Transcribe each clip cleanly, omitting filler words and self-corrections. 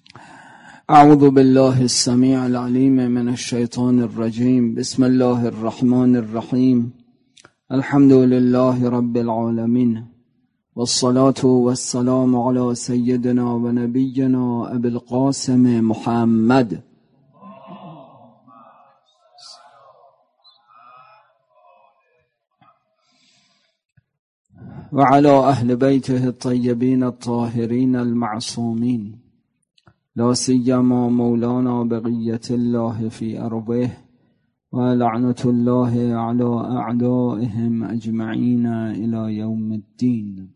اعوذ بالله السمیع العلیم من الشیطان الرجیم. بسم الله الرحمن الرحیم. الحمد لله رب العالمین والصلاة والسلام على سیدنا و نبینا ابی القاسم محمد و على اهل بیته الطیبین الطاهرین المعصومین، لا سیما مولانا بقیت الله فی ارضه و لعنت الله علی اعدائهم اجمعین الی یوم الدین.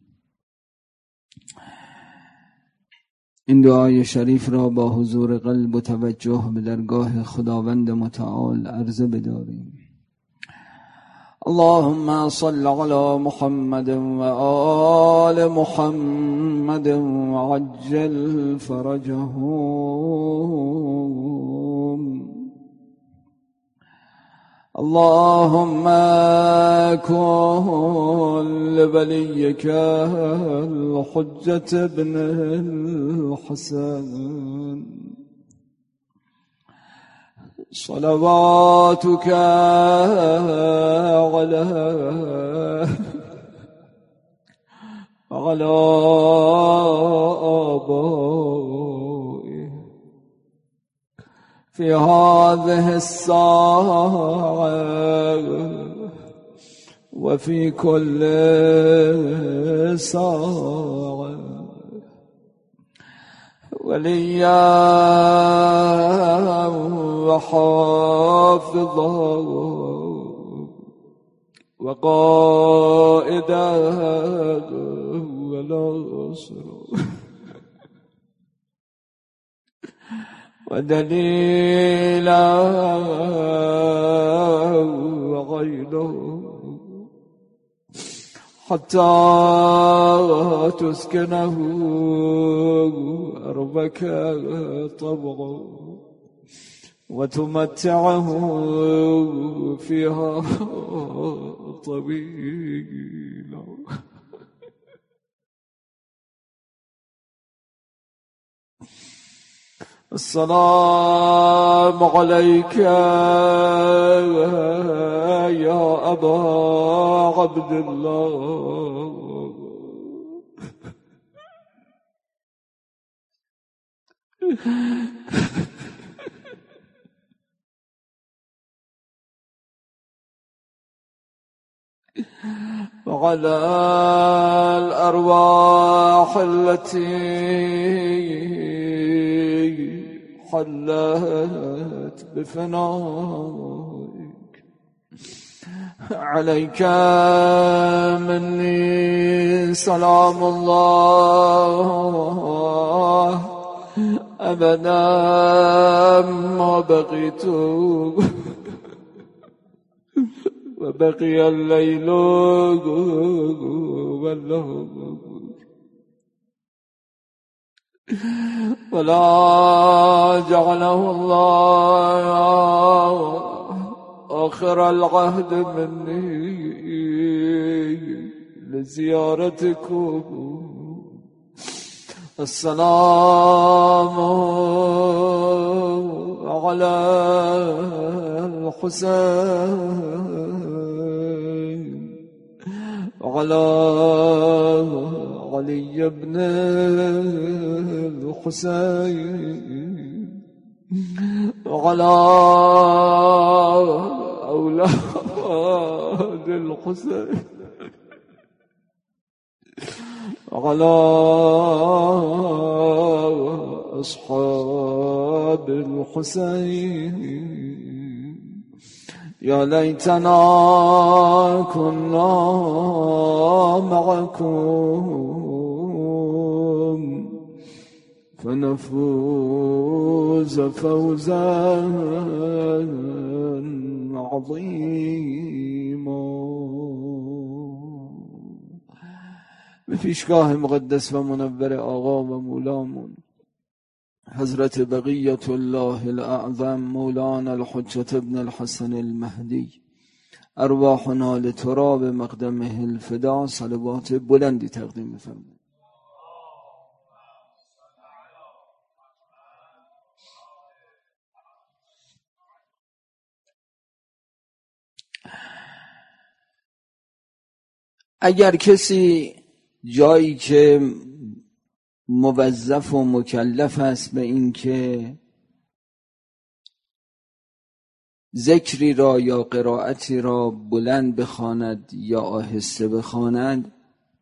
این دعای شریف را با حضور قلب و توجه به درگاه خداوند متعال عرضه بداریم. اللهم صل على محمد و آل محمد وعجل فرجهم. اللهم كن لوليك الحجة بن الحسن صلواتك على آبائه في هذه الساعة وفي كل ساعة، وليا وحافظا وقائدا وناصرا ودليلا وغيره، حتى تسكنه أرضك طبعا وتمتعه فيها طويلا. السلام عليك يا أبا عبد الله وعلى الأرواح التي حلت بفنائك. عليك مني سلام الله أبدا ما بقيت وبقي الليل والنهار، ولا جعله الله آخر العهد مني لزيارتكم. السلام على الحسين وعلى علي بن الحسين وعلى أولاد الحسين وعلى أصحاب الحسين. يا ليتنا كنا معكم فنفوز فوزا عظيما. به پیشگاه مقدس و منور آقا و مولامون حضرت بقیت الله الاعظم مولانا الحجة ابن الحسن المهدی، ارواحنا لتراب مقدمه الفدا صلوات بلندی تقدیم بفرمایید. اگر کسی جایی که موظف و مکلف است به این که ذکری را یا قرائتی را بلند بخواند یا آهسته بخواند،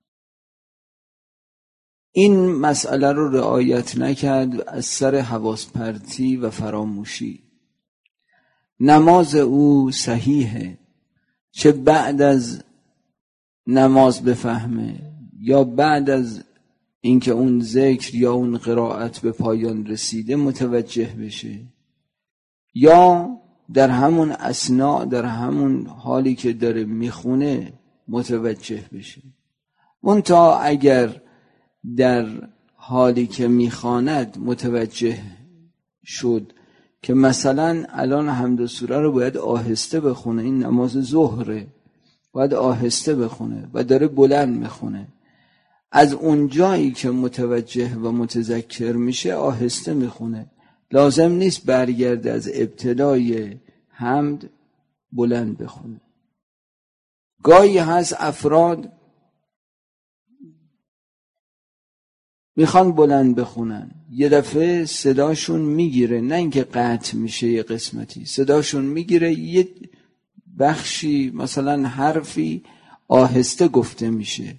این مسئله رو رعایت نکرد از سر حواس پرتی و فراموشی، نماز او صحیحه، چه بعد از نماز بفهمه یا بعد از اینکه اون ذکر یا اون قرائت به پایان رسیده متوجه بشه، یا در همون اثناء، در همون حالی که داره میخونه متوجه بشه. منتها اگر در حالی که میخواند متوجه شد که مثلا الان حمد و سوره رو باید آهسته بخونه، این نماز ظهره باید آهسته بخونه و داره بلند میخونه، از اون جایی که متوجه و متذکر میشه آهسته میخونه، لازم نیست برگرده از ابتدای حمد بلند بخونه. گاهی هست افراد میخوان بلند بخونن، یه دفعه صداشون میگیره، نه اینکه قطع میشه یه قسمتی، صداشون میگیره، یه بخشی مثلا حرفی آهسته گفته میشه،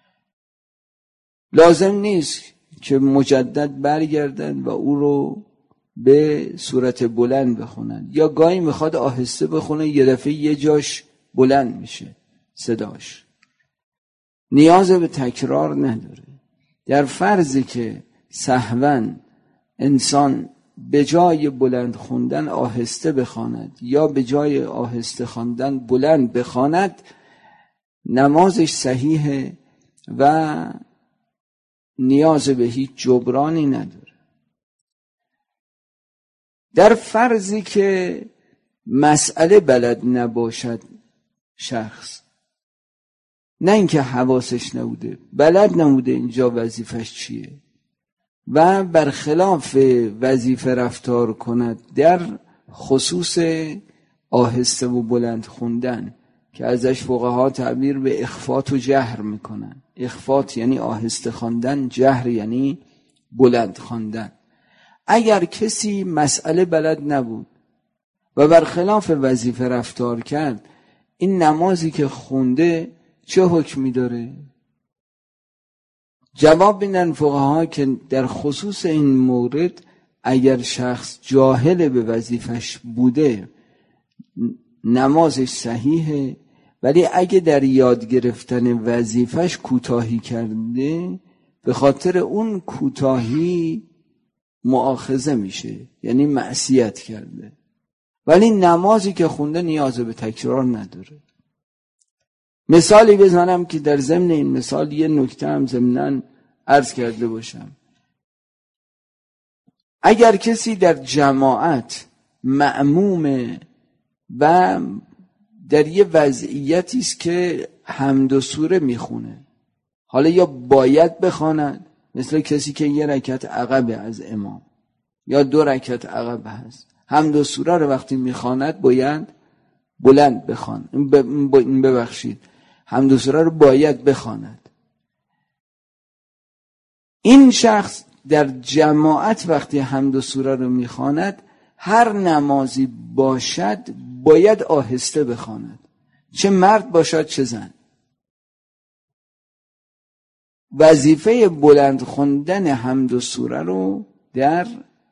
لازم نیست که مجدد برگردن و او رو به صورت بلند بخونن، یا گاهی میخواد آهسته بخونه یه دفعه یه جاش بلند میشه صداش، نیاز به تکرار نداره. در فرضی که سهواً انسان به جای بلند خوندن آهسته بخواند یا به جای آهسته خواندن بلند بخواند، نمازش صحیحه و نیاز به هیچ جبرانی نداره. در فرضی که مسئله بلد نباشد شخص، نه اینکه حواسش نبوده، بلد نبوده اینجا وظیفش چیه و برخلاف وظیفه رفتار کند در خصوص آهسته و بلند خوندن که ازش فقها تعبیر به اخفات و جهر میکنن. اخفات یعنی آهسته خواندن، جهر یعنی بلند خواندن. اگر کسی مسئله بلد نبود و برخلاف وظیفه رفتار کرد، این نمازی که خونده چه حکمی داره؟ جواب میدن فقها که در خصوص این مورد اگر شخص جاهل به وظیفش بوده نمازش صحیحه، ولی اگه در یاد گرفتن وظیفش کوتاهی کرده به خاطر اون کوتاهی مؤاخذه میشه، یعنی معصیت کرده، ولی نمازی که خونده نیاز به تکرار نداره. مثالی بزنم که در ضمن این مثال یه نکته هم ضمناً عرض کرده باشم. اگر کسی در جماعت مأمومه و در یه وضعیتی است که حمد و سوره میخونه، حالا یا باید بخواند، مثل کسی که یه رکعت عقب از امام یا 2 رکعت عقب هست، حمد و سوره رو وقتی میخواند باید بلند بخوان، ببخشید حمد و سوره رو باید بخواند. این شخص در جماعت وقتی حمد و سوره رو میخواند، هر نمازی باشد باید آهسته بخواند، چه مرد باشد چه زن. وظیفه بلند خوندن حمد و سوره رو در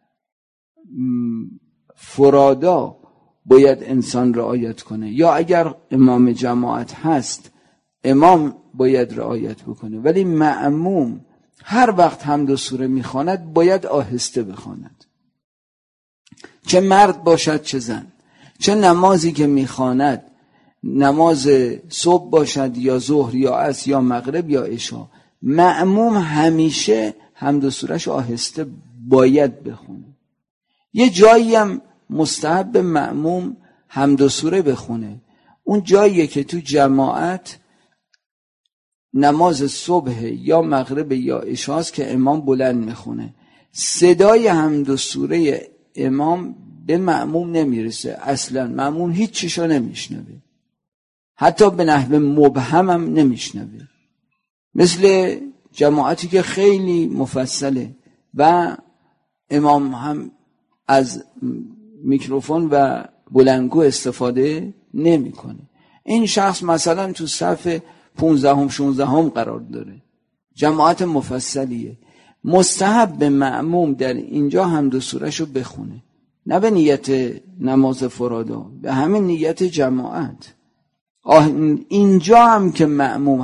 فرادا باید انسان رعایت کنه، یا اگر امام جماعت هست امام باید رعایت بکنه، ولی مأموم هر وقت حمد و سوره میخواند باید آهسته بخواند، چه مرد باشد چه زن. چه نمازی که میخواند نماز صبح باشد یا ظهر یا عصر یا مغرب یا عشا، مأموم همیشه حمد و سورهش آهسته باید بخونه. یه جایی هم مستحب مأموم حمد و سوره بخونه، اون جاییه که تو جماعت نماز صبح یا مغرب یا عشاست که امام بلند میخونه، صدای حمد و سوره امام به مأموم نمیرسه، اصلا مأموم هیچ چیشو نمیشنوه. حتی به نحو مبهم هم نمیشنوه، مثل جماعتی که خیلی مفصله و امام هم از میکروفون و بلندگو استفاده نمیکنه. این شخص مثلا تو صف 15 16 قرار داره، جماعت مفصلیه، مستحب به مأموم در اینجا حمد و سوره‌شو رو بخونه، نه به نیت نماز فرادا، به همین نیت جماعت. اینجا هم که مأموم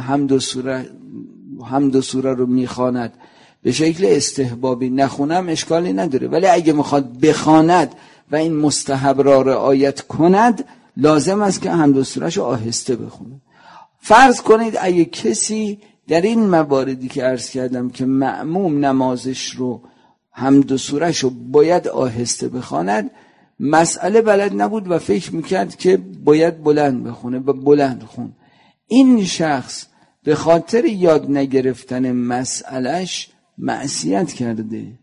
حمد و سوره رو میخواند به شکل استحبابی، نخونم اشکالی نداره، ولی اگه میخواد بخواند و این مستحب را رعایت کند، لازم است که حمد و سوره‌ش رو آهسته بخونه. فرض کنید اگه کسی در این مواردی که عرض کردم که مأموم نمازش رو حمد و سوره‌ش رو باید آهسته بخواند، مسئله بلد نبود و فکر میکرد که باید بلند بخونه و بلند خون، این شخص به خاطر یاد نگرفتن مسئلهش معصیت کرده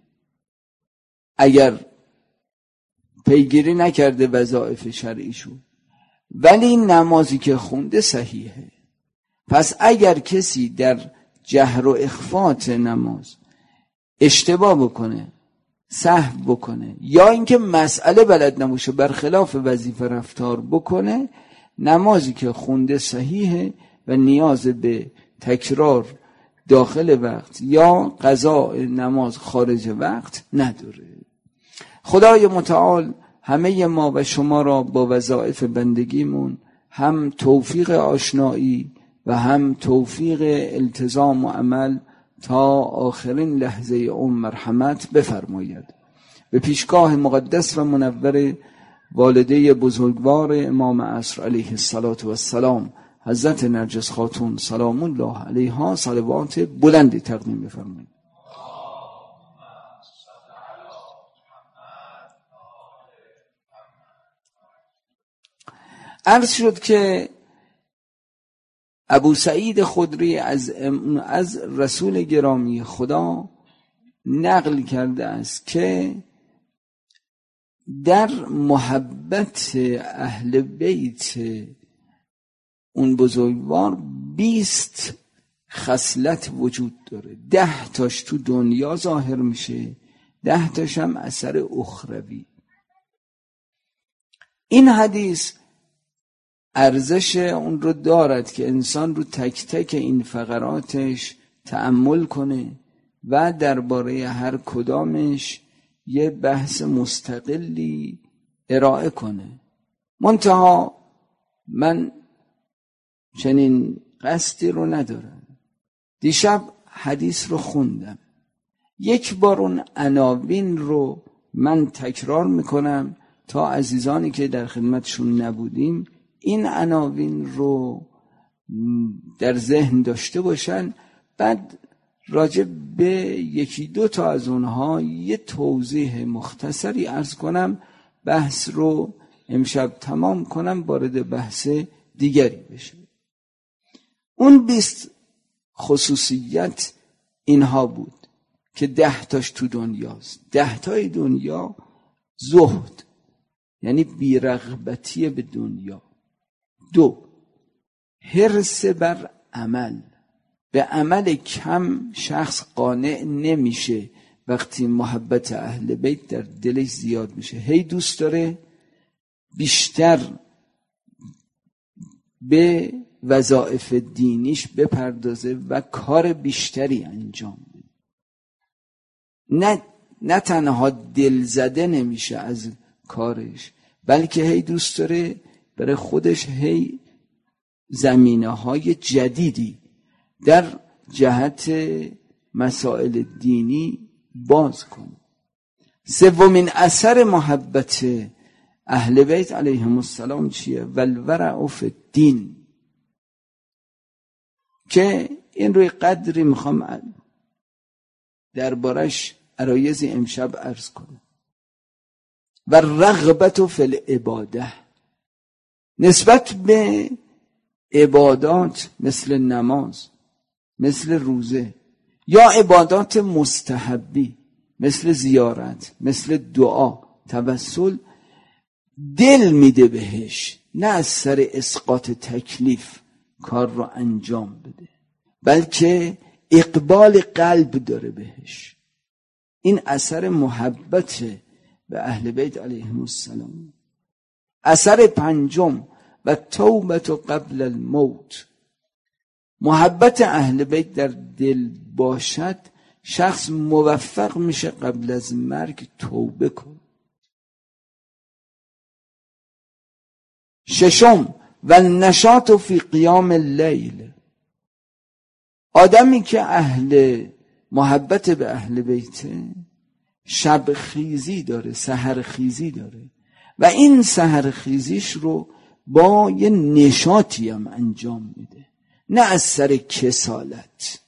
اگر پیگیری نکرده وظایف شرعیشو، ولی این نمازی که خونده صحیحه. پس اگر کسی در جهر و اخفات نماز اشتباه بکنه، سهو بکنه، یا اینکه مسئله بلد نباشه برخلاف وظیفه رفتار بکنه، نمازی که خونده صحیحه و نیاز به تکرار داخل وقت یا قضاء نماز خارج وقت نداره. خدای متعال همه ما و شما را با وظایف بندگیمون هم توفیق آشنایی و هم توفیق التزام و عمل تا آخرین لحظه عمر مرحمت بفرماید. به پیشگاه مقدس و منور والده بزرگوار امام عصر علیه السلام حضرت نرجس خاتون سلام الله علیها صلوات بلندی تقدیم بفرمایید. عرض شد که ابو سعید خدری از رسول گرامی خدا نقل کرده است که در محبت اهل بیت اون بزرگوار 20 خصلت وجود داره، 10 تاش تو دنیا ظاهر میشه، 10 تاش هم اثر اخروی. این حدیث ارزش اون رو دارد که انسان رو تک تک این فقراتش تأمل کنه و درباره هر کدامش یه بحث مستقلی ارائه کنه. منتها من چنین قصدی رو ندارم. دیشب حدیث رو خوندم، یک بار اون عناوین رو من تکرار میکنم تا عزیزانی که در خدمتشون نبودیم این عناوین رو در ذهن داشته باشن، بعد راجع به یکی دو تا از اونها یه توضیح مختصری عرض کنم، بحث رو امشب تمام کنم، وارد بحث دیگری بشه. اون 20 خصوصیت اینها بود که 10 تاش تو دنیاست. 10 تای دنیا زهد، یعنی بیرغبتی به دنیا. 2 حرص بر عمل، به عمل کم شخص قانع نمیشه، وقتی محبت اهل بیت در دلش زیاد میشه هی دوست داره بیشتر به وظایف دینیش بپردازه و کار بیشتری انجام بده. نه تنها دل زده نمیشه از کارش، بلکه هی دوست داره برای خودش هی زمینه‌های جدیدی در جهت مسائل دینی باز کنه. سومین اثر محبت اهل بیت علیهم السلام چیه؟ والورع فی الدین، که این روی قدری میخوام دربارش عرایضی امشب عرض کنم. و رغبت فی العباده، نسبت به عبادات مثل نماز، مثل روزه، یا عبادات مستحبی مثل زیارت، مثل دعا، توسل، دل میده بهش، نه از سر اسقاط تکلیف کار رو انجام بده، بلکه اقبال قلب داره بهش. این اثر محبت به اهل بیت علیهم السلام. اثر پنجم و توبت قبل الموت. محبت اهل بیت در دل باشد، شخص موفق میشه قبل از مرگ توبه کنه. ششم و نشاط فی قیام اللیل. آدمی که اهل محبت به اهل بیته شب خیزی داره، سحر خیزی داره و این سحر خیزیش رو با یه نشاطی هم انجام میده، نه از سر کسالت.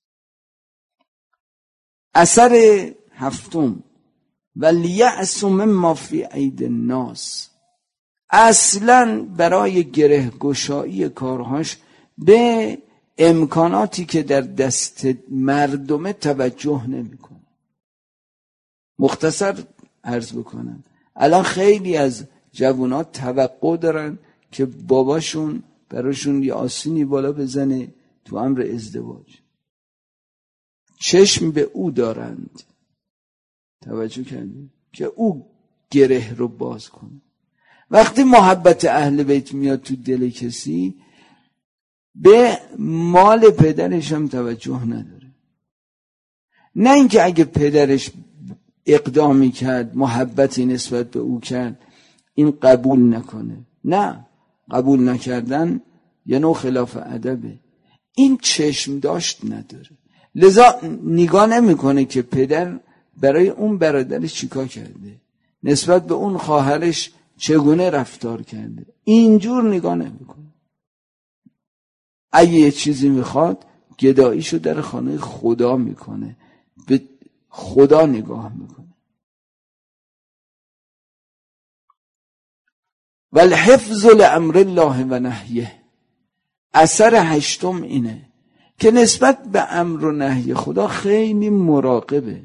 اثر هفتم ولیأس مما فی اید الناس. اصلا برای گره گشایی کارهاش به امکاناتی که در دست مردمه توجه نمیکنه. مختصر عرض بکنم، الان خیلی از جوانات توقع دارن که باباشون براشون یه آسینی بالا بزنه تو امر ازدواج. چشم به او دارند، توجه کردید، که او گره رو باز کنه. وقتی محبت اهل بیت میاد تو دل کسی، به مال پدرش هم توجه نداره. نه اینکه اگه پدرش اقدامی کرد، محبتی نسبت به او کرد، این قبول نکنه. نه، قبول نکردن یه نوع خلاف ادبه. این چشم داشت نداره، لذا نگاه نمیکنه که پدر برای اون برادرش چیکار کرده، نسبت به اون خواهرش چگونه رفتار کرده. اینجور نگاه نمیکنه. اگه یه چیزی میخواد، گداییشو در خانه خدا میکنه، به خدا نگاه میکنه. والحفظ لامر الله و نهیه. اثر هشتم اینه که نسبت به امر و نهی خدا خیلی مراقبه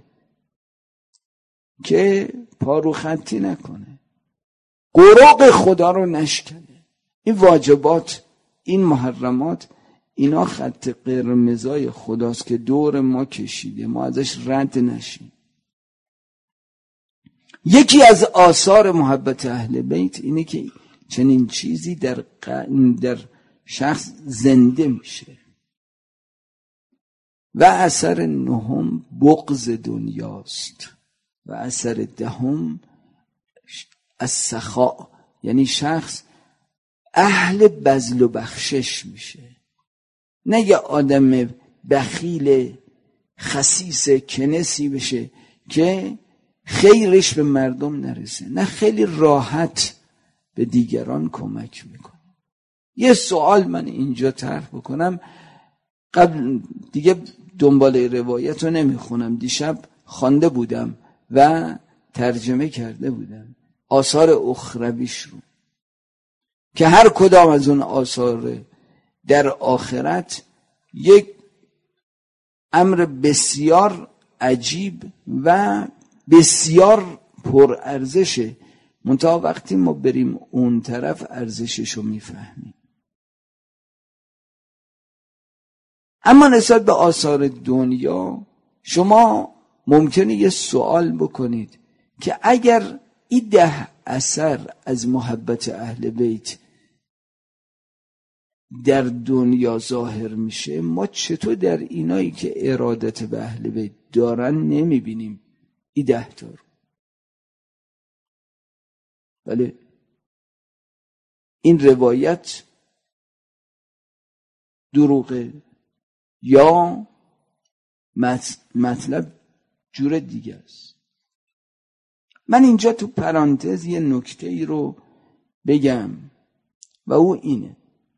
که پارو خطی نکنه، قرق خدا رو نشکنه. این واجبات، این محرمات، اینا خط قرمزای خداست که دور ما کشیده، ما ازش رد نشیم. یکی از آثار محبت اهل بیت اینه که چنین چیزی در شخص زنده میشه. و اثر نهم بغض دنیاست و اثر دهم السخاء، یعنی شخص اهل بذل و بخشش میشه. نه یه آدم بخیل خسیس کنسی بشه که خیرش به مردم نرسه، نه خیلی راحت به دیگران کمک میکنه. یه سوال من اینجا طرح بکنم، قبل دیگه دنبال روایت رو نمیخونم، دیشب خوانده بودم و ترجمه کرده بودم آثار اخرویش رو، که هر کدام از اون آثار در آخرت یک امر بسیار عجیب و بسیار پر ارزشه، منتها وقتی ما بریم اون طرف ارزششو میفهمیم. اما نسبت به آثار دنیا شما ممکنه یه سوال بکنید که اگر این 10 اثر از محبت اهل بیت در دنیا ظاهر میشه، ما چطور در اینایی که ارادت به اهل بیت دارن نمیبینیم این 10 تا رو؟ بله، این روایت دروغه یا مطلب جور دیگه است. من اینجا تو پرانتز یه نکته ای رو بگم و او اینه.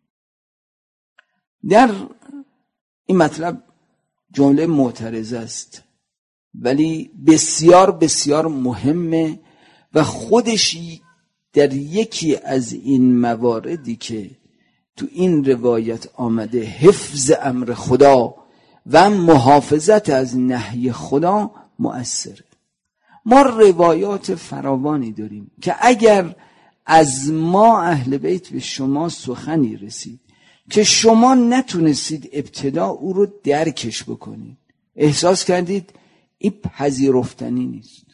در این مطلب جمله معترضه است ولی بسیار بسیار مهمه و خودش در یکی از این مواردی که تو این روایت آمده، حفظ امر خدا و محافظت از نهی خدا، مؤثره. ما روایات فراوانی داریم که اگر از ما اهل بیت به شما سخنی رسید که شما نتونستید ابتدا او رو درکش بکنید، احساس کردید این پذیرفتنی نیست.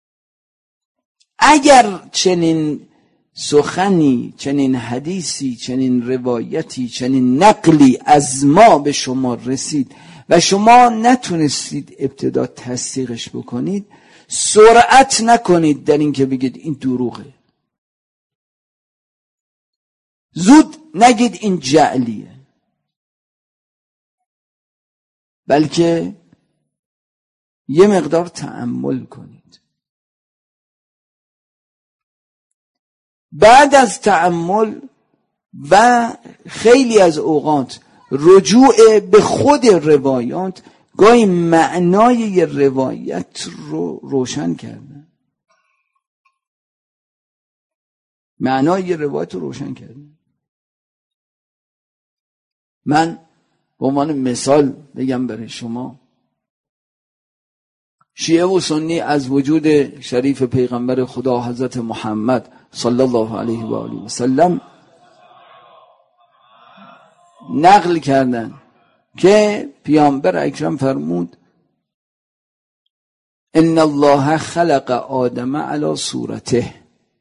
اگر چنین سخنی، چنین حدیثی، چنین روایتی، چنین نقلی از ما به شما رسید و شما نتونستید ابتدا تصدیقش بکنید، سرعت نکنید در این که بگید این دروغه. زود نگید این جعلیه، بلکه یه مقدار تأمل کنید. بعد از تأمل و خیلی از اوقات رجوع به خود روایات، گاهی معنای یه روایت رو روشن کردن. معنای یه روایت رو روشن کردن. من به عنوان مثال بگم برای شما، شیعه و سنی از وجود شریف پیغمبر خدا حضرت محمد صلی الله علیه و آله و سلم نقل کردن که پیامبر اکرم فرمود ان الله خلق آدم علی صورته.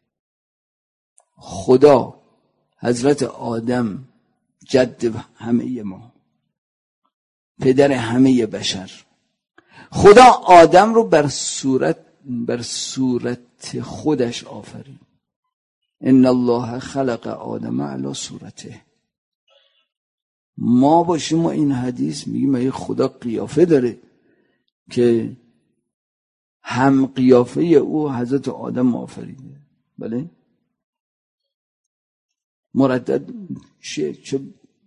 خدا حضرت آدم، جد همه ما، پدر همه بشر، خدا آدم رو بر صورت خودش آفرید. ان الله خلق آدم علی صورته. ما باشیم و این حدیث میگیم ای خدا قیافه داره که هم قیافه او حضرت آدم آفریده. بله، مردد چه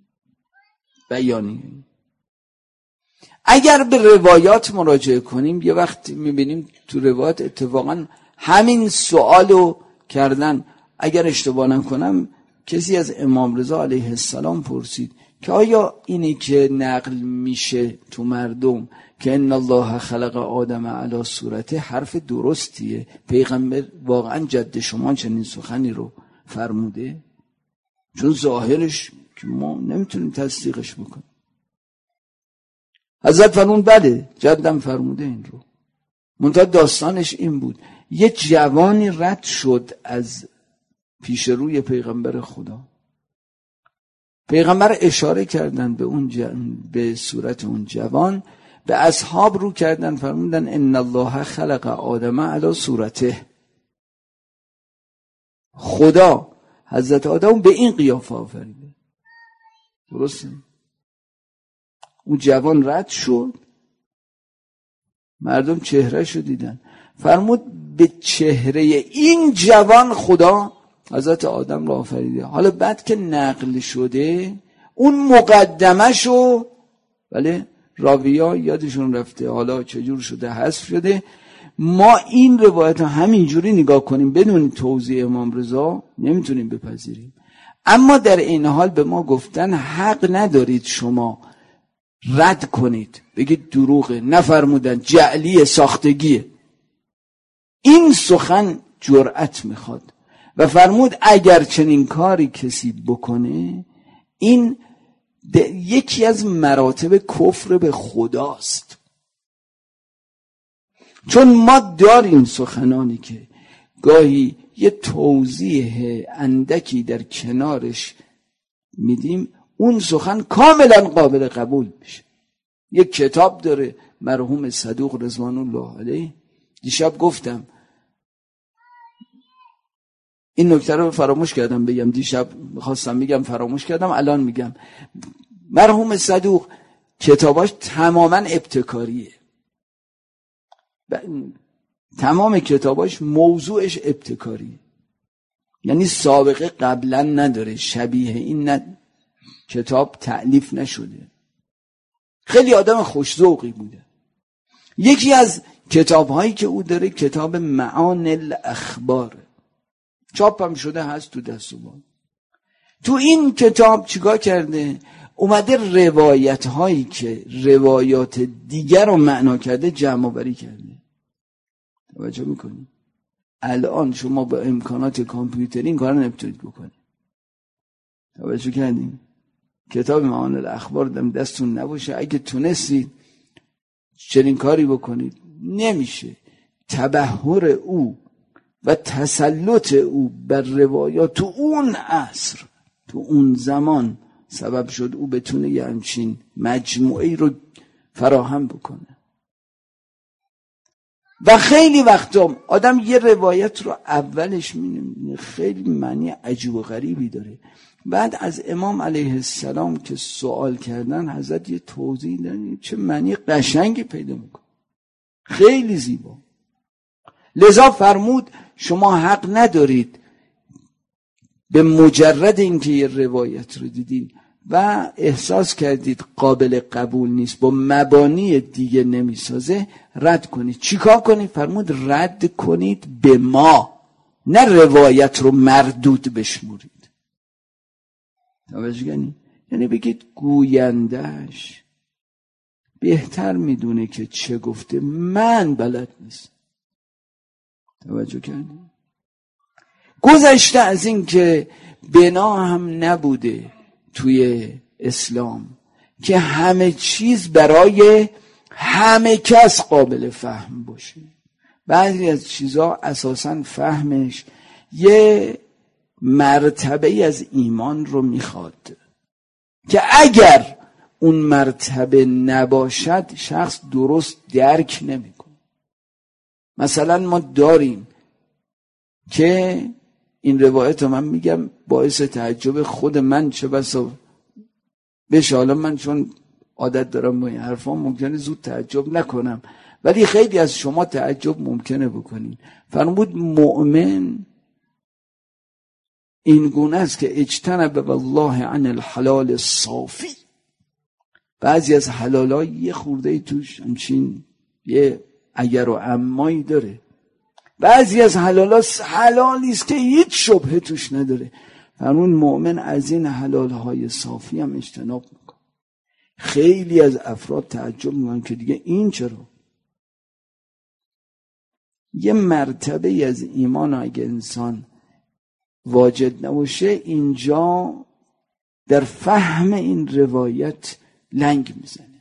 بیانی. اگر به روایات مراجعه کنیم، یه وقت میبینیم تو روایات اتفاقا همین سوالو کردن. اگر اشتباه نکنم کسی از امام رضا علیه السلام پرسید که آیا اینی که نقل میشه تو مردم که ان الله خلق آدم علی صورته حرف درستیه؟ پیغمبر واقعا جد شما چنین سخنی رو فرموده؟ چون ظاهرش که ما نمیتونیم تصدیقش بکنیم. حضرت فرمون بله جدم فرموده این رو. منتها داستانش این بود، یه جوانی رد شد از پیش روی پیغمبر خدا. پیغمبر اشاره کردن به به صورت اون جوان، به اصحاب رو کردن، فرمودن ان الله خلق آدم علی صورته. خدا حضرت آدم به این قیافه آفریده. درسته؟ اون جوان رد شد، مردم چهرهشو دیدن، فرمود به چهره این جوان خدا حضرت آدم را آفریده. حالا بعد که نقل شده اون مقدمه‌شو، بله، راویا یادشون رفته حالا چجور شده حذف شده. ما این روایت ها همینجوری نگاه کنیم بدون توضیح امام رضا نمیتونیم بپذیریم. اما در این حال به ما گفتن حق ندارید شما رد کنید، بگید دروغه، نفرمودن، جعلی، ساختگیه. این سخن جرأت میخواد و فرمود اگر چنین کاری کسی بکنه این یکی از مراتب کفر به خداست. چون ما داریم سخنانی که گاهی یه توضیح اندکی در کنارش میدیم، اون سخن کاملا قابل قبول میشه. یک کتاب داره مرحوم صدوق رضوان الله علیه، دیشب گفتم این نکته رو فراموش کردم بگم، دیشب خواستم بگم فراموش کردم، الان میگم. مرحوم صدوق کتاباش تماما ابتکاریه، تمام کتاباش موضوعش ابتکاریه، یعنی سابقه قبلا نداره، شبیه این کتاب تألیف نشده. خیلی آدم خوش‌ذوقی بوده. یکی از کتاب‌هایی که او داره کتاب معان الاخبار، چاپ هم شده هست تو دستوبان. تو این کتاب چیکار کرده؟ اومده روایت هایی که روایات دیگر رو معنا کرده جمع آوری کرده. توجه میکنی؟ الان شما با امکانات کامپیوتری این کار نمیتونید بکنید. توجه کردیم؟ کتاب معانی الاخبار دستون نباشه، اگه تونستید چنین کاری بکنید نمیشه. تبحر او و تسلط او بر روایات تو اون عصر، تو اون زمان سبب شد او بتونه یه همچین مجموعه رو فراهم بکنه. و خیلی وقتا آدم یه روایت رو اولش می‌بینه خیلی معنی عجیب و غریبی داره، بعد از امام علیه السلام که سوال کردن حضرت یه توضیح دادن چه معنی قشنگی پیدا میکنه، خیلی زیبا. لذا فرمود شما حق ندارید به مجرد اینکه یه روایت رو دیدین و احساس کردید قابل قبول نیست، با مبانی دیگه نمیسازه، رد کنید. چیکار کنید؟ فرمود رد کنید به ما، نه روایت رو مردود بشمورید. توجه کنید؟ یعنی بگید گویندهش بهتر میدونه که چه گفته، من بلد نیست. توجه کنید؟ گذشته از این که بنا هم نبوده توی اسلام که همه چیز برای همه کس قابل فهم باشه. بعضی از چیزها اساساً فهمش یه مرتبه از ایمان رو میخواد که اگر اون مرتبه نباشد شخص درست درک نمیکنه. مثلا ما داریم که این روایت رو من میگم باعث تعجب خود من چه بسا بشه، حالا من چون عادت دارم با این حرفا ممکنه زود تعجب نکنم، ولی خیلی از شما تعجب ممکنه بکنید. فرمود مؤمن این گونه است که اجتنب والله عن الحلال الصافی. بعضی از حلال‌ها یه خورده توش همچین یه اگر و امایی داره، بعضی از حلالی است که هیچ شبهه توش نداره. فرمون مؤمن از این حلال‌های صافی هم اجتناب میکنه. خیلی از افراد تعجب میکنن که دیگه این چرا؟ یه مرتبه از ایمان اگه انسان واجد نباشه اینجا در فهم این روایت لنگ میزنه.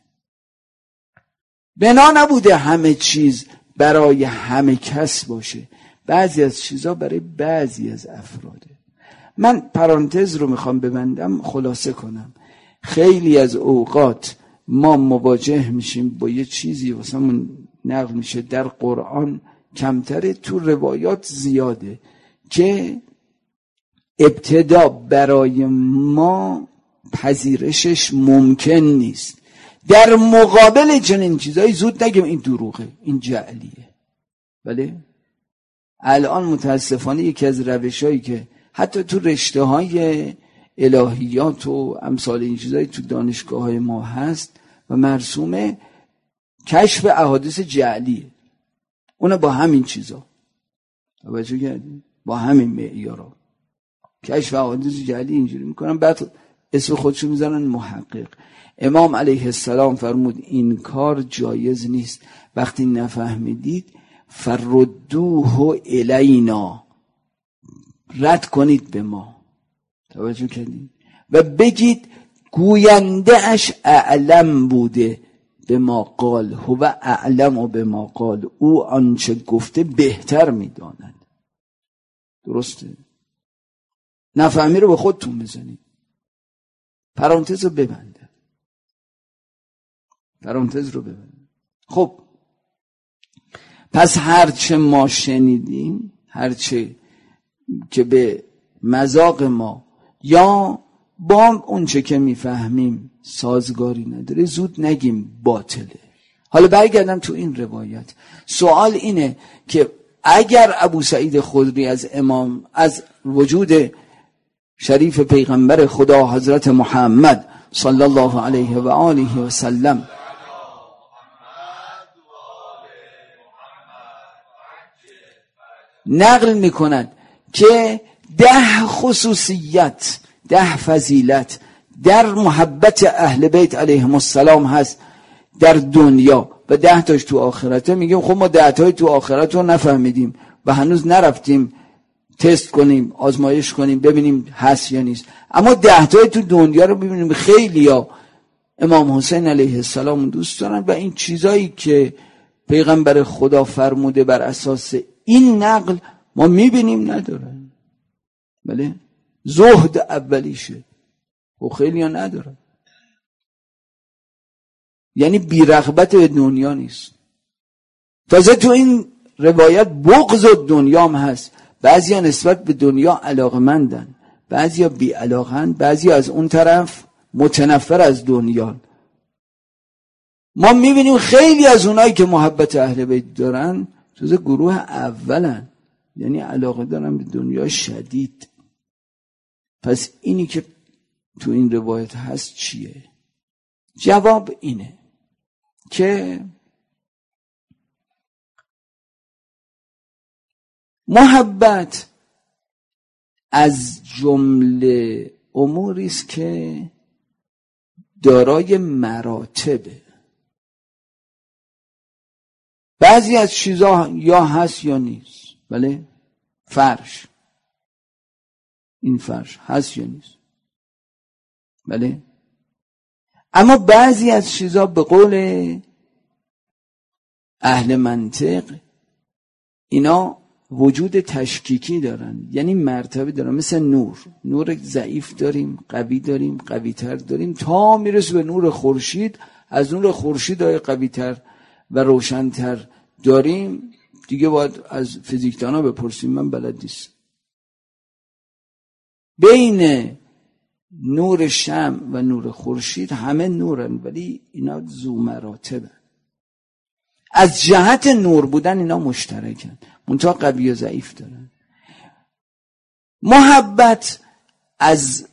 بنا نبوده همه چیز برای همه کس باشه، بعضی از چیزا برای بعضی از افراده. من پرانتز رو میخوام ببندم، خلاصه کنم. خیلی از اوقات ما مواجه میشیم با یه چیزی واسمون نقل میشه در قرآن کمتره، تو روایات زیاده، که ابتدا برای ما پذیرشش ممکن نیست. در مقابل چنین چیزایی زود نگیم این دروغه، این جعلیه. بله الان متاسفانه یکی از روشایی که حتی تو رشته‌های الهیات و امثال این چیزایی تو دانشگاه‌های ما هست و مرسومه، کشف احادیث جعلیه. اون با همین چیزا توجه کردین، با همین معیارا کشف احادیث جعلی اینجوری میکنن، بعد اسم خودشو میذارن محقق. امام علیه السلام فرمود این کار جایز نیست، وقتی نفهمیدید فردوه الینا، رد کنید به ما. توجه کردید؟ و بگید گوینده اش اعلم بوده به ما قال، هو اعلم و به ما قال، او آنچه گفته بهتر میداند. درسته؟ نفهمی رو به خودتون بزنید. پرانتز رو ببنده، پرانتز رو ببنده. خب پس هرچه ما شنیدیم، هرچه که به مذاق ما یا با اونچه که میفهمیم سازگاری نداره، زود نگیم باطله. حالا برگردم تو این روایت. سوال اینه که اگر ابو سعید خدری از وجود شریف پیغمبر خدا حضرت محمد صلی الله علیه و آله و سلم نقل میکند که 10 خصوصیت، 10 فضیلت در محبت اهل بیت علیهم السلام هست در دنیا و 10 تاش تو آخرته، میگیم خب ما 10 تای تو آخرت رو نفهمیدیم، و هنوز نرفتیم تست کنیم، آزمایش کنیم، ببینیم هست یا نیست. اما 10 تای تو دنیا رو ببینیم خیلیا امام حسین علیه السلام دوست دارن و این چیزایی که پیغمبر خدا فرموده بر اساس این نقل ما میبینیم ندارن. بله زهد اولیشه و خیلیا ندارن، یعنی بی‌رغبت به دنیا نیست. تازه تو این روایت بغض دنیا هم هست. بعضیا نسبت به دنیا علاقمندن، بعضیا بی‌علاقه‌اند، بعضیا از اون طرف متنفر از دنیا. ما میبینیم خیلی از اونایی که محبت اهل بیت دارن جز گروه اولن، یعنی علاقه دارن به دنیا شدید. پس اینی که تو این روایت هست چیه؟ جواب اینه که محبت از جمله اموری است که دارای مراتبه. بعضی از چیزا یا هست یا نیست. بله فرش، این فرش هست یا نیست. بله اما بعضی از چیزا به قول اهل منطق اینا وجود تشکیکی دارن، یعنی مرتبه دارن. مثل نور ضعیف داریم، قوی داریم، قوی تر داریم، تا میرسه به نور خورشید. از نور خورشید های قوی تر و روشنتر داریم، دیگه باید از فیزیکدانا بپرسیم، من بلد نیستم. بین نور شمع و نور خورشید همه نورن، ولی اینا ذو مراتبن. از جهت نور بودن اینا مشترکن، منتها قوی و ضعیف دارن. محبت از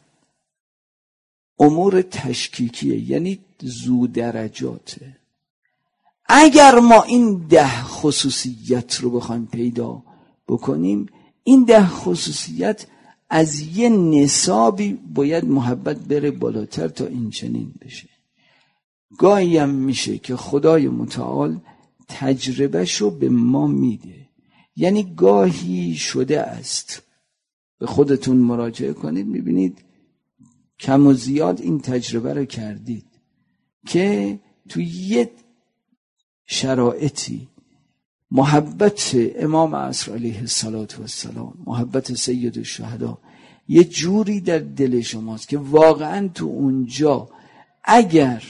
امور تشکیکیه، یعنی ذو درجاته. اگر ما این 10 خصوصیت رو بخوایم پیدا بکنیم، این 10 خصوصیت از یه نصابی باید محبت بره بالاتر تا این چنین بشه. گاهی هم میشه که خدای متعال تجربهشو به ما میده، یعنی گاهی شده است. به خودتون مراجعه کنید میبینید کم و زیاد این تجربه رو کردید که تو یه شرایطی محبت امام عصر علیه السلام، محبت سید الشهدا یه جوری در دل شماست که واقعا تو اونجا اگر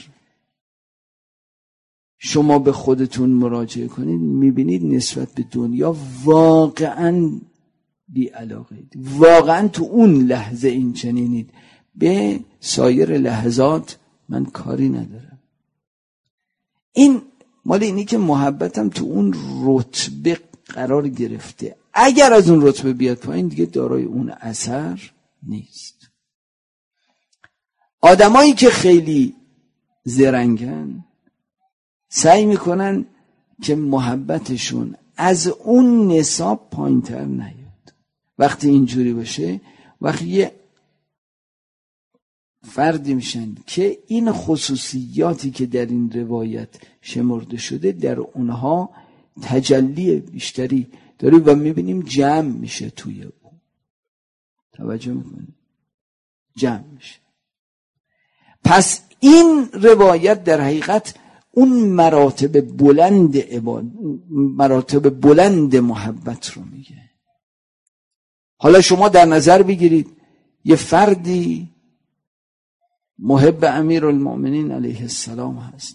شما به خودتون مراجعه کنید میبینید نسبت به دنیا واقعا بی‌علاقه‌اید، واقعا تو اون لحظه این چنینید. به سایر لحظات من کاری ندارم. این مال اینی که محبتم تو اون رتبه قرار گرفته. اگر از اون رتبه بیاد پایین دیگه دارای اون اثر نیست. آدمایی که خیلی زرنگن سعی میکنن که محبتشون از اون نصاب پایین‌تر نیاد. وقتی اینجوری باشه، وقتی یه فردی میشن که این خصوصیاتی که در این روایت شمرده شده در اونها تجلی بیشتری داره و میبینیم جمع میشه توی اون. توجه میکنید؟ جمع میشه. پس این روایت در حقیقت اون مراتب بلند محبت رو میگه. حالا شما در نظر بگیرید یه فردی محب امیرالمؤمنین علیه السلام هست،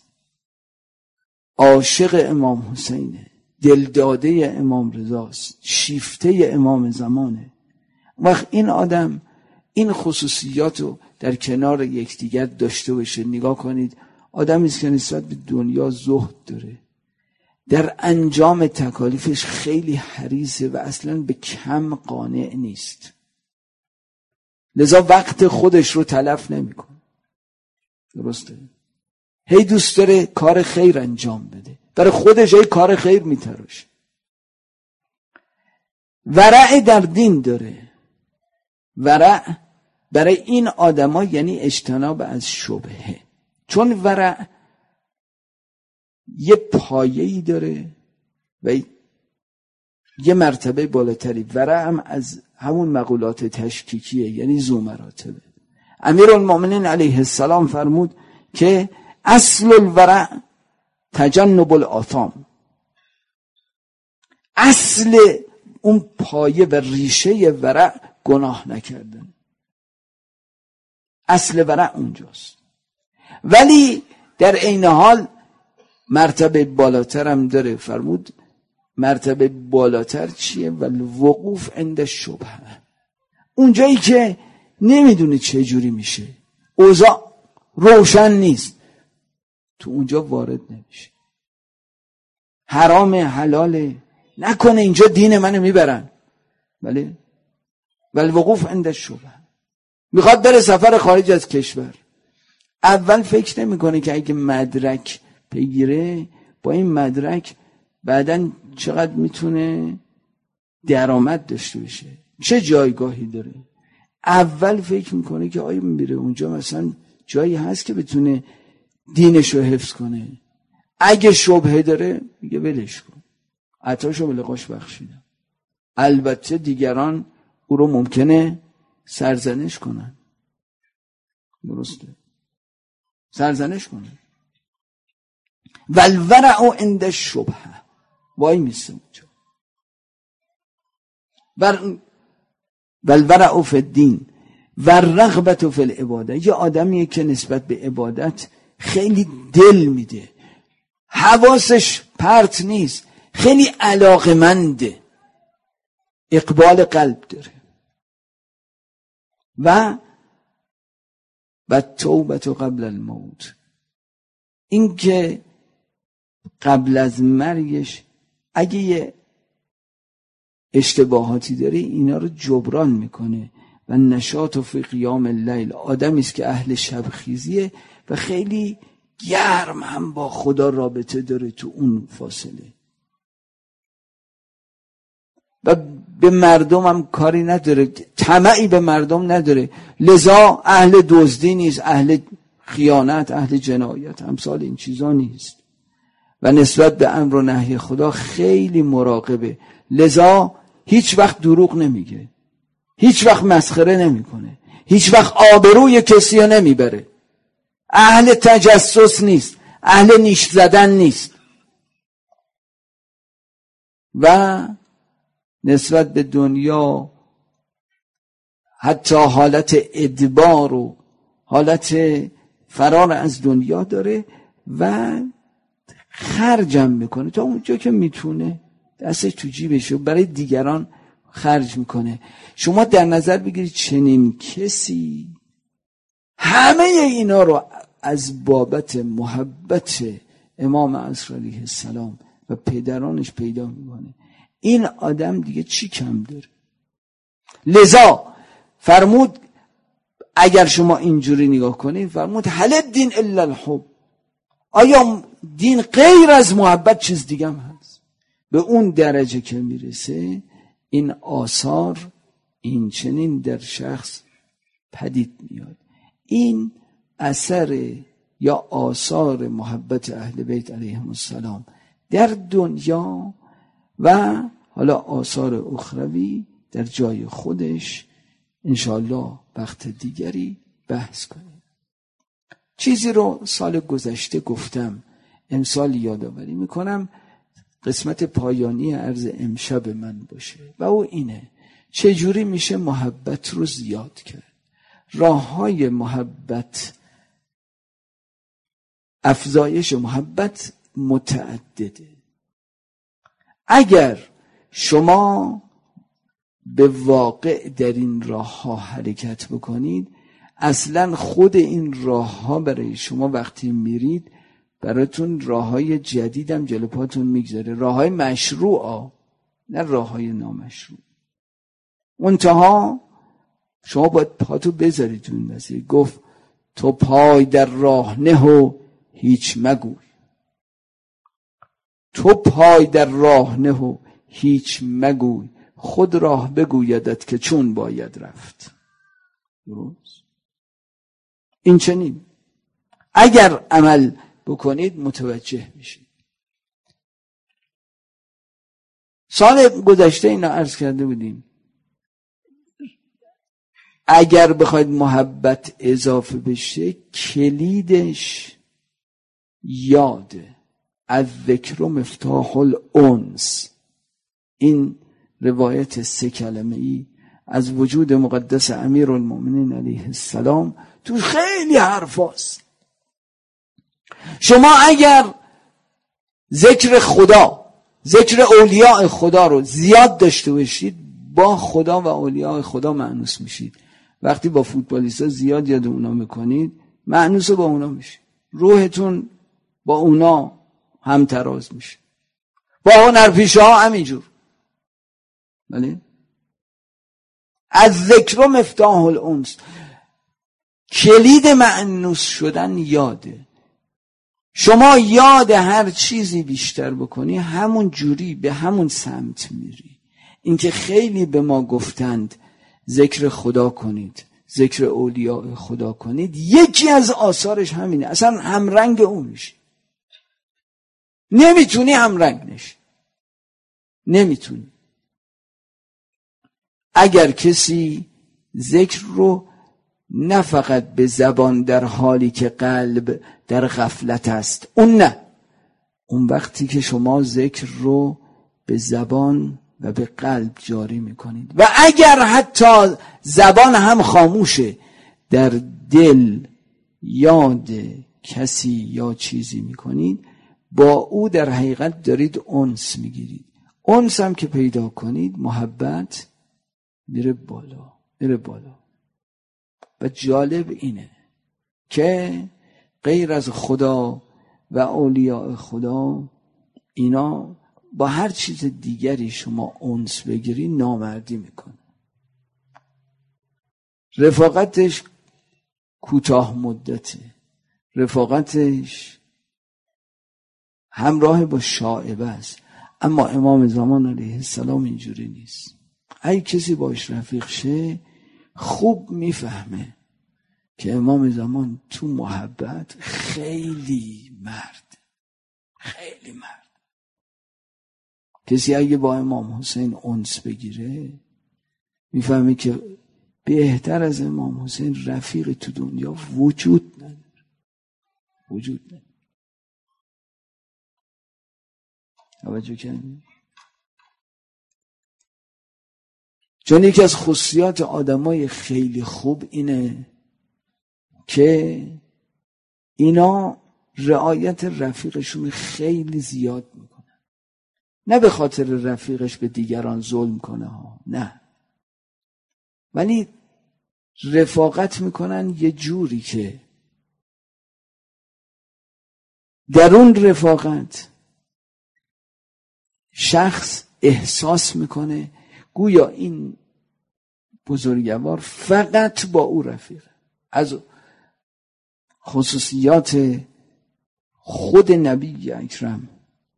عاشق امام حسینه، دلداده امام رضاست، شیفته امام زمانه. وقت این آدم این خصوصیات رو در کنار یکدیگر داشته باشه، نگاه کنید آدمی است که نسبت به دنیا زهد داره، در انجام تکالیفش خیلی حریصه و اصلا به کم قانع نیست، لذا وقت خودش رو تلف نمیکنه. درسته؟ هی دوست داره کار خیر انجام بده، برای خودش هی کار خیر میتراشه. ورع در دین داره. ورع برای این آدما یعنی اجتناب از شبهه، چون ورع یه پایه‌ای داره و یه مرتبه بالاتری. ورع هم از همون مقولات تشکیکیه، یعنی ذو مراتبه. امیرالمؤمنین علیه السلام فرمود که اصل الورع تجنب الآثام، اصل اون پایه و ریشه ورع گناه نکردن، اصل ورع اونجاست. ولی در عین حال مرتبه بالاتر هم داره. فرمود مرتبه بالاتر چیه؟ والوقوف عند الشبهه، اونجایی که نمیدونی چه جوری میشه، اوضاع روشن نیست، تو اونجا وارد نمیشه. حرام حلاله، نکنه اینجا دین منو میبرن. ولی والوقوف عند الشبهه، میخواد بره سفر خارج از کشور، اول فکر نمیکنه که اگه مدرک بگیره با این مدرک بعدن چقدر میتونه درآمد داشته باشه، چه جایگاهی داره. اول فکر میکنه که آیا میره اونجا مثلا جایی هست که بتونه دینشو حفظ کنه. اگه شبهه داره میگه ولش کن، عطاشو به لقاش بخشیدم. البته دیگران او رو ممکنه سرزنش کنن، درسته، سرزنش کنن. والورع عند الشبهه، وای میسته اونجا. والورع فی الدین والرغبة فی العباده، یه آدمیه که نسبت به عبادت خیلی دل میده، حواسش پرت نیست، خیلی علاقمنده، اقبال قلب داره. و توبه قبل الموت، این که قبل از مرگش اگه یه اشتباهاتی داره اینا رو جبران میکنه. و نشاط فی قیام اللیل، آدمی است که اهل شبخیزیه و خیلی گرم هم با خدا رابطه داره تو اون فاصله، و به مردم هم کاری نداره، طمعی به مردم نداره، لذا اهل دزدی نیست، اهل خیانت، اهل جنایت، امثال این چیزا نیست. و نسبت به امر و نهی خدا خیلی مراقبه، لذا هیچ وقت دروغ نمیگه، هیچ وقت مسخره نمیکنه، هیچ وقت آبروی کسی رو نمیبره، اهل تجسس نیست، اهل نیش زدن نیست. و نسبت به دنیا حتی حالت ادبار و حالت فرار از دنیا داره و خرجم میکنه تا اونجا که میتونه، دستش تو جیبشه، برای دیگران خرج میکنه. شما در نظر بگیرید چنین کسی همه اینا رو از بابت محبت امام عصر علیه السلام و پدرانش پیدا میکنه. این آدم دیگه چی کم داره؟ لذا فرمود اگر شما اینجوری نگاه کنید، فرمود هل الدین الا الحب، آیا دین غیر از محبت چیز دیگه هم هست؟ به اون درجه که میرسه این آثار این چنین در شخص پدید میاد. این اثر یا آثار محبت اهل بیت علیهم السلام در دنیا و حالا آثار اخروی در جای خودش انشاءالله وقت دیگری بحث کنیم. چیزی رو سال گذشته گفتم، امسال یادآوری میکنم، قسمت پایانی عرض امشب من باشه و او اینه: چجوری میشه محبت رو زیاد کرد؟ راههای محبت، افزایش محبت متعدده. اگر شما به واقع در این راه ها حرکت بکنید، اصلا خود این راه ها برای شما وقتی میرید براتون راه های جدید هم جلو پاتون میگذاره، راه های مشروع نه راه های نامشروع. منتها شما باید پاتو بذارید تو این مسیر. گفت تو پای در راه نه و هیچ مگوی، تو پای در راه نه و هیچ مگوی، خود راه بگویدت که چون باید رفت. درست؟ این چنین اگر عمل بکنید متوجه میشید. سال گذشته اینا عرض کرده بودیم، اگر بخواید محبت اضافه بشه کلیدش یاده. از ذکر مفتاح الانس، این روایت 3 کلمه‌ای از وجود مقدس امیرالمؤمنین علیه السلام تو خیلی حرفاست. شما اگر ذکر خدا، ذکر اولیاء خدا رو زیاد داشته باشید، با خدا و اولیاء خدا مأنوس میشید. وقتی با فوتبالیستا زیاد یاد اونا میکنید، مأنوس با اونا میشید، روحتون با اونا همتراز میشه. با هنرپیشه ها همینجور. بله؟ از ذکر مفتاح الانس، کلید مأنوس شدن یاده. شما یاد هر چیزی بیشتر بکنی همون جوری به همون سمت میری. اینکه خیلی به ما گفتند ذکر خدا کنید، ذکر اولیاء خدا کنید، یکی از آثارش همینه. اصلا همرنگ اون میشی. نمیتونی همرنگ نشی، نمیتونی. اگر کسی ذکر رو نه فقط به زبان در حالی که قلب در غفلت است، اون نه، اون وقتی که شما ذکر رو به زبان و به قلب جاری میکنید و اگر حتی زبان هم خاموشه، در دل یاد کسی یا چیزی میکنید، با او در حقیقت دارید انس میگیرید. انس هم که پیدا کنید، محبت میره بالا، میره بالا. و جالب اینه که غیر از خدا و اولیاء خدا، اینا با هر چیز دیگری شما انس بگیری نامردی میکنه. رفاقتش کوتاه مدته، رفاقتش همراه با شائبه است. اما امام زمان علیه السلام اینجوری نیست. اگه کسی باش رفیق شه خوب میفهمه که امام زمان تو محبت خیلی مرد، خیلی مرد. کسی اگه با امام حسین انس بگیره میفهمه که بهتر از امام حسین رفیق تو دنیا وجود نداره، وجود نداره. توجه کردید؟ چون یکی از خصوصیات آدمای خیلی خوب اینه که اینا رعایت رفیقشون خیلی زیاد میکنن. نه به خاطر رفیقش به دیگران ظلم کنه ها، نه، ولی رفاقت میکنن یه جوری که در اون رفاقت شخص احساس میکنه گویا این بزرگوار فقط با او رفیقه. از خصوصیات خود نبی اکرم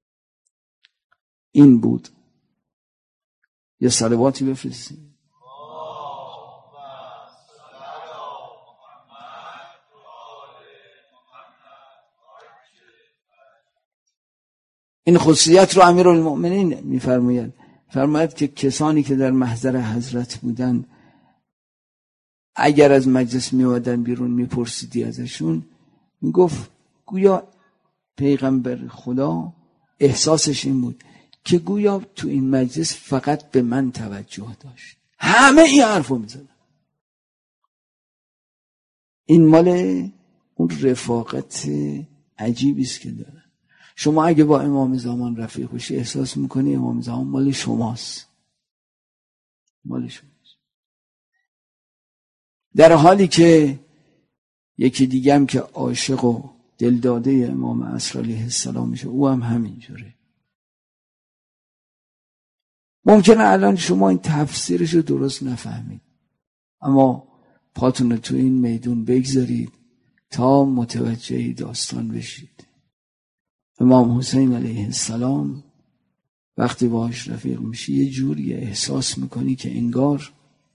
این بود. یه صلواتی بفرستیم. این خصوصیت رو امیرالمؤمنین میفرماید. فرماید که کسانی که در محضر حضرت بودند اگر از مجلس میومدن بیرون میپرسیدی ازشون، میگفت گویا پیغمبر خدا احساسش این بود که گویا تو این مجلس فقط به من توجه داشت. همه این حرفو میزدن. این مال اون رفاقت عجیبی است که داره. شما اگه با امام زمان رفیق بشی احساس میکنی امام زمان مال شماست، مال شماست، در حالی که یکی دیگه هم که عاشق و دلداده امام عصر علیه السلام میشه او هم همینجوره. ممکنه الان شما این تفسیرش رو درست نفهمید، اما پاتون رو تو این میدون بگذارید تا متوجه داستان بشید. امام حسین علیه السلام وقتی باهاش رفیق میشی یه جوری احساس میکنی که انگار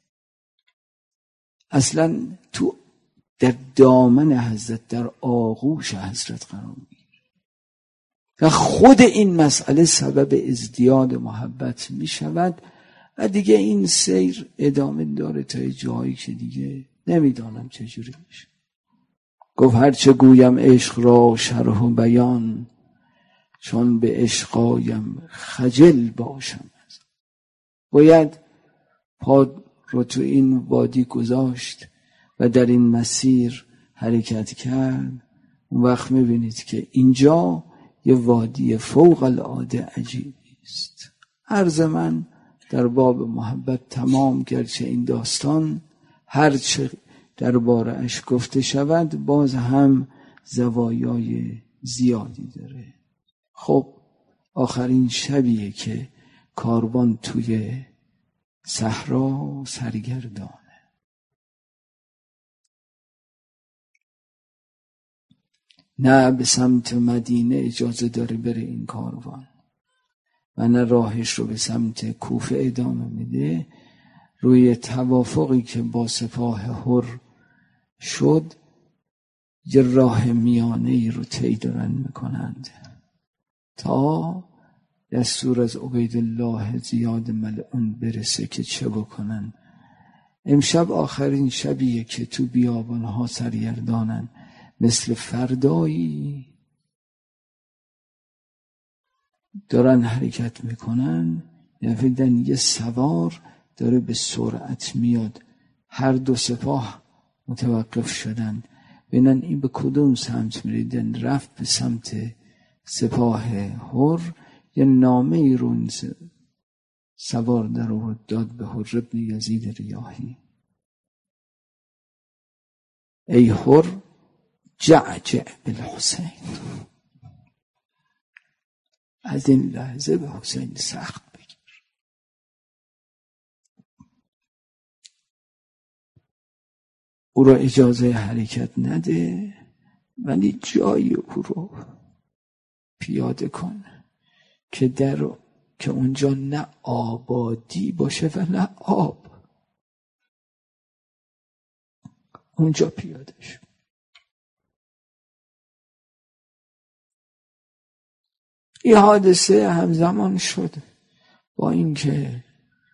اصلا تو در دامن حضرت، در آغوش حضرت قرار میگیری. و خود این مسئله سبب ازدیاد محبت می شود و دیگه این سیر ادامه داره تا جایی که دیگه نمیدانم چجوری میشه. گفت هرچه گویم عشق را شرح و بیان، چون به عشقایم خجل باشم. باید پا رو تو این وادی گذاشت و در این مسیر حرکت کرد. اون وقت میبینید که اینجا یه وادی فوق العاده عجیبی است. عرض من در باب محبت تمام، گرچه این داستان هرچه درباره اش گفته شود باز هم زوایای زیادی داره. خب آخرین شبیه که کاروان توی صحرا سرگردانه. نه به سمت مدینه اجازه داره بره این کاروان و نه راهش رو به سمت کوفه ادامه میده. روی توافقی که با سپاه حر شد یه راه میانه ای رو طی دارن میکنند تا دستور از عبیدالله زیاد ملعون برسه که چه بکنن. امشب آخرین شبیه که تو بیابانها سرگردانن، مثل فردایی دارن حرکت میکنن. یفیدن یه سوار داره به سرعت میاد، هر دو سپاه متوقف شدن ببینن این به کدوم سمت میریدن. رفت به سمت سپاه حر، یه نامه ای رو سوار در آورد داد به حر ابن یزید ریاحی. ای حر جعجع بالحسین، از این لحظه به حسین سخت بگیر. او را اجازه حرکت نده ولی جای او رو پیاده کن که اونجا نه آبادی باشه و نه آب. اونجا پیاده شو. این حادثه همزمان شد با اینکه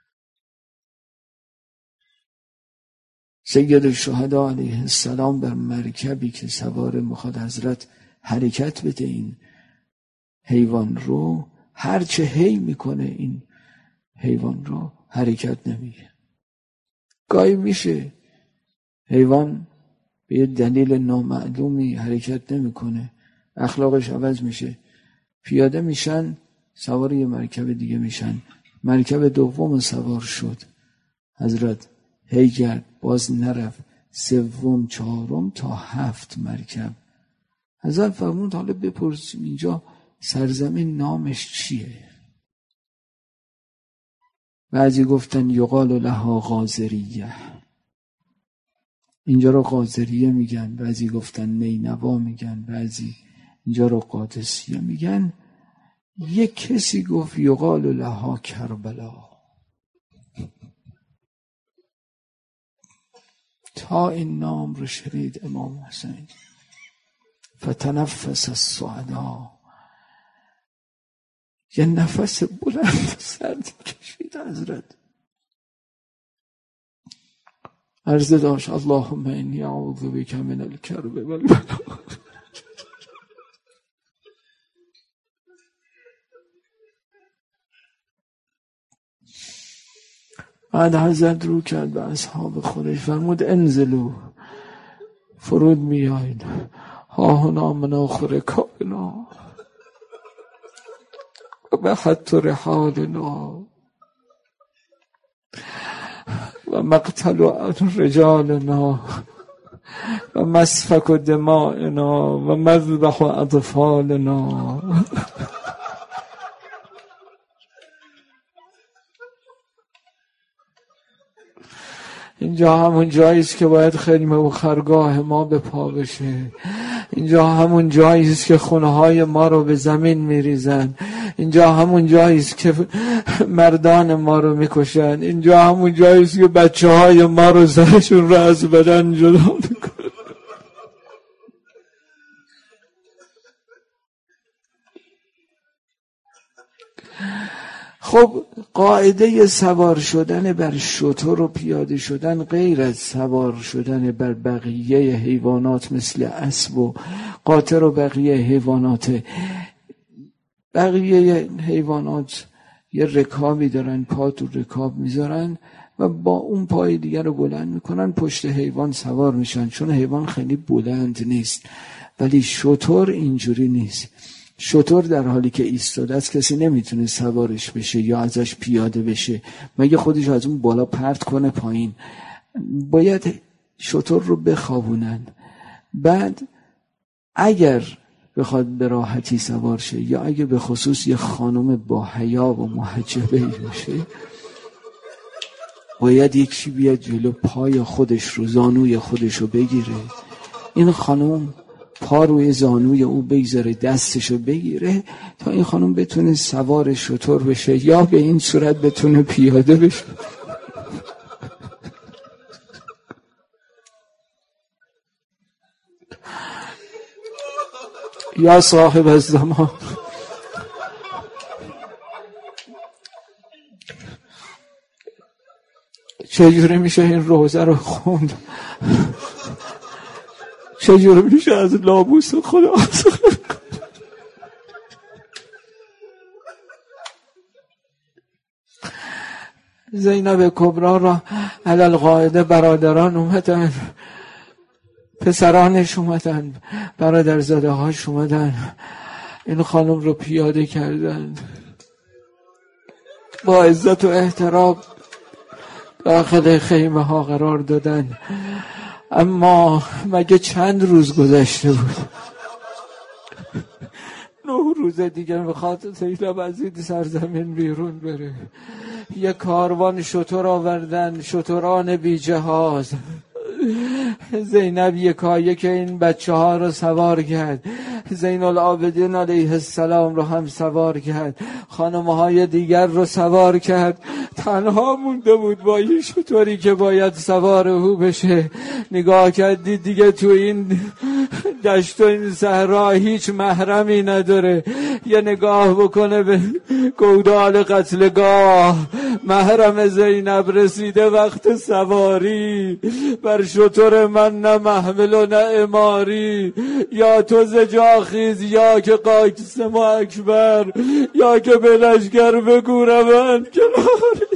سید الشهدا علیه السلام بر مرکبی که سوار میخواد حضرت حرکت بده این حیوان رو، هرچه هی میکنه این حیوان رو حرکت نمیگه. گاهی میشه حیوان به یه دلیل نامعلومی حرکت نمیکنه، اخلاقش عوض میشه، پیاده میشن سوار یه مرکب دیگه میشن. مرکب دوم سوار شد، حضرت هی کرد باز نرفت، سوم چهارم تا 7 مرکب. حضرت فرمود حالا بپرسیم اینجا سرزمین نامش چیه؟ بعضی گفتن یقال لها غازریه، اینجا رو غازریه میگن، بعضی گفتن نینوا میگن، بعضی اینجا رو قادسیه میگن. یک کسی گفت یقال لها کربلا. تا این نام رو شنید امام حسین فتنفس الصعدا، یه نفس بلند سردی کشید. حضرت عرض داشت اللهم انی اعوذ بک من الکرب والبلا. بعد حضرت رو کرد به اصحاب خودش فرمود انزلو، فرود میایید، ها هنا مناخر کائنا و بحث رحالنا و مقتل رجالنا و مسفک دمائنا و مذبح اطفالنا. اینجا همون جایی است که باید خیمه و خرگاه ما به پا بشه. اینجا همون جایی است که خونه‌های ما رو به زمین میریزن. اینجا همون جایی است که مردان ما رو میکشن. اینجا همون جایی است که بچه‌های ما رو زنشون رو از بدن جدا میکنن. خب قاعده سوار شدن بر شتر و پیاده شدن غیر از سوار شدن بر بقیه حیوانات مثل اسب و قاطر و بقیه حیوانات. بقیه حیوانات یه رکابی دارن، پا تو رکاب میذارن و با اون پای دیگر رو بلند میکنن، پشت حیوان سوار میشن، چون حیوان خیلی بلند نیست. ولی شتر اینجوری نیست. شتر در حالی که ایستاده است کسی نمیتونه سوارش بشه یا ازش پیاده بشه، مگه خودش از اون بالا پرت کنه پایین. باید شتر رو بخوابونن. بعد اگر بخواد به راحتی سوار شه یا اگه به خصوص یه خانم با حیا و محجبه باشه، باید یکی بیاد جلو پای خودش رو، زانوی خودش رو بگیره. این خانم پا روی زانوی او بگذاره، دستشو بگیره تا این خانم بتونه سوار شتر بشه یا به این صورت بتونه پیاده بشه. یا صاحب الزمان، چجوری میشه این روزه رو خوند؟ چجوری میشه از لابوس خدا زینب کبرا را علی القاعده برادران اومدن، پسرانش اومدن، برادرزاده هاش اومدن، این خانم رو پیاده کردن، با عزت و احترام داخل خیمه ها قرار دادن. اما مگه چند روز گذشته بود؟ 9 روز دیگه میخواد زینب از این سرزمین بیرون بره. یه کاروان شتر آوردن، شتران بی جهاز. زینب یکایک این بچه ها رو سوار کرد، زین العابدین علیه السلام رو هم سوار کرد، خانمه های دیگر رو سوار کرد. تنها مونده بود با این شتری که باید سوار او بشه. نگاه کردی دیگه تو این دشت و این صحرا هیچ محرمی نداره. یه نگاه بکنه به گودال قتلگاه، محرم زینب رسیده وقت سواری بر شتر من، نه محمل و نه اماری. یا تو زجا خیز یا که قاسم و اکبر، یا که به لشگر بگو روند کنار.